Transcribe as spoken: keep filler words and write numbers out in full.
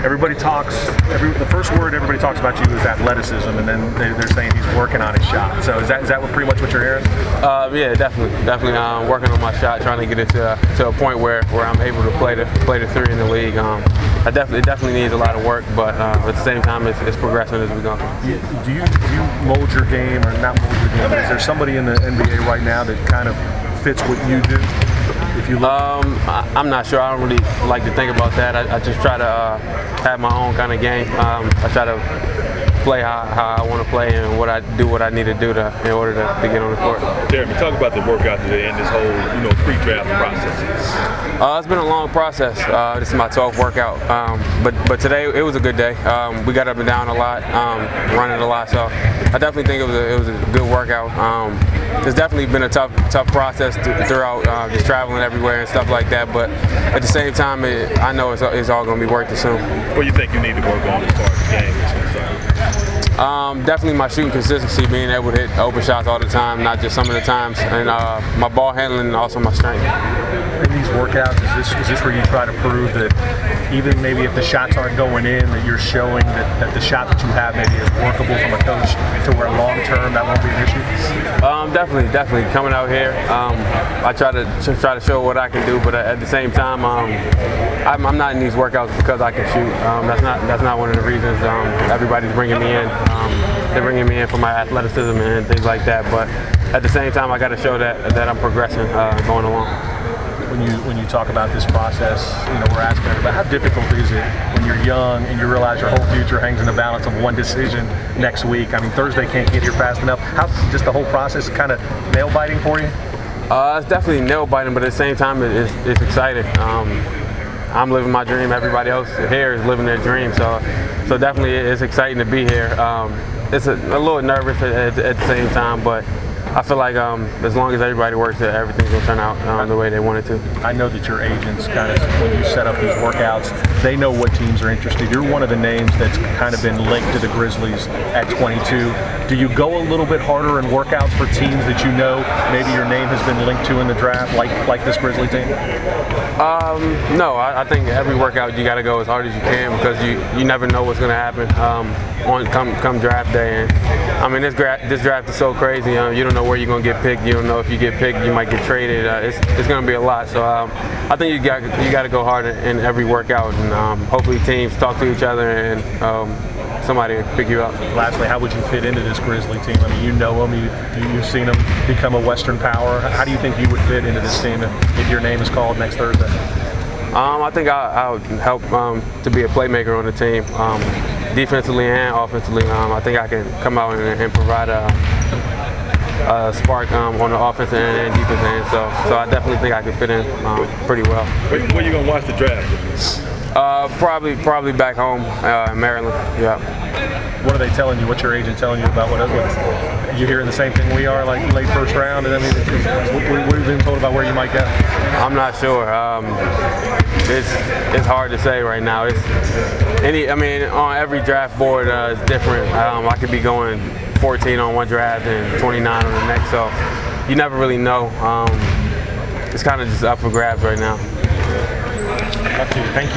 everybody talks. Every, the first word everybody talks about you is athleticism, and then they, they're saying he's working on his shot. So is that is that what, pretty much what you're hearing? Uh, yeah, definitely, definitely. Um, working on my shot, trying to get it to, to a point where, where I'm able to play the play the three in the league. Um, I definitely it definitely needs a lot of work, but uh, at the same time, it's, it's progressing as we go. Do you, do you do you mold your game, or not mold your game? But is there somebody in the N B A right now that kind of fits what you do? If you look? Um, I, I'm not sure. I don't really like to think about that. I, I just try to uh, have my own kind of game. Um, I try to play how, how I want to play and what I do what I need to do to in order to, to get on the court. Jeremy, talk about the workout today and this whole you know pre-draft process. Uh, it's been a long process. Uh, this is my twelfth workout, um, but but today it was a good day. Um, we got up and down a lot, um, running a lot, so I definitely think it was a, it was a good workout. Um, it's definitely been a tough tough process th- throughout, uh, just traveling everywhere and stuff like that. But at the same time, it, I know it's, it's all going to be worth it soon. What do you think you need to work on as far as the game is concerned? Um, definitely my shooting consistency, being able to hit open shots all the time, not just some of the times, and uh, my ball handling and also my strength. In these workouts, is this is this where you try to prove that even maybe if the shots aren't going in, that you're showing that, that the shot that you have maybe is workable from a coach to where long term that won't be an issue? Um, definitely, definitely. Coming out here, um, I try to try to show what I can do, but at the same time, um, I'm, I'm not in these workouts because I can shoot. Um, that's not that's not one of the reasons. Um, everybody's bringing me in. Um, they're bringing me in for my athleticism and things like that. But at the same time, I got to show that that I'm progressing, uh, going along. When you when you talk about this process, you know, we're asking about how difficult is it when you're young and you realize your whole future hangs in the balance of one decision next week. I mean, Thursday can't get here fast enough. How's just the whole process kind of nail biting for you? Uh, it's definitely nail biting, but at the same time, it's, it's exciting. Um, I'm living my dream. Everybody else here is living their dream. So, so definitely, it's exciting to be here. Um, it's a, a little nervous at, at the same time, but I feel like um, as long as everybody works, that everything's gonna turn out um, the way they want it to. I know that your agents kind of, when you set up these workouts, they know what teams are interested. You're one of the names that's kind of been linked to the Grizzlies at twenty-two. Do you go a little bit harder in workouts for teams that you know maybe your name has been linked to in the draft, like like this Grizzly team? Um, no, I, I think every workout you got to go as hard as you can because you, you never know what's gonna happen um, on come come draft day. And I mean, this gra- this draft is so crazy. Um, you don't know where you're gonna get picked. You don't know if you get picked, you might get traded. Uh, it's it's gonna be a lot. So um, I think you got you got to go hard in, in every workout, and um, hopefully teams talk to each other and um, somebody will pick you up. Lastly, how would you fit into this Grizzly team? I mean, you know them, you, you've seen them become a Western power. How do you think you would fit into this team if, if your name is called next Thursday? Um, I think I, I would help um, to be a playmaker on the team, um, defensively and offensively. Um, I think I can come out and, and provide a, a spark um, on the offensive end and defensive end. So, so I definitely think I can fit in um, pretty well. Where, where you gonna watch the draft? Uh, probably, probably back home uh, in Maryland. Yeah. What are they telling you? What's your agent telling you about what what you hearing the same thing we are, like late first round? And I mean, it's, it's, what, what have you been told about where you might go? I'm not sure. Um, it's it's hard to say right now. It's any. I mean, on every draft board, uh, it's different. Um, I could be going fourteen on one draft and twenty-nine on the next, so you never really know. Um, it's kind of just up for grabs right now. Thank you.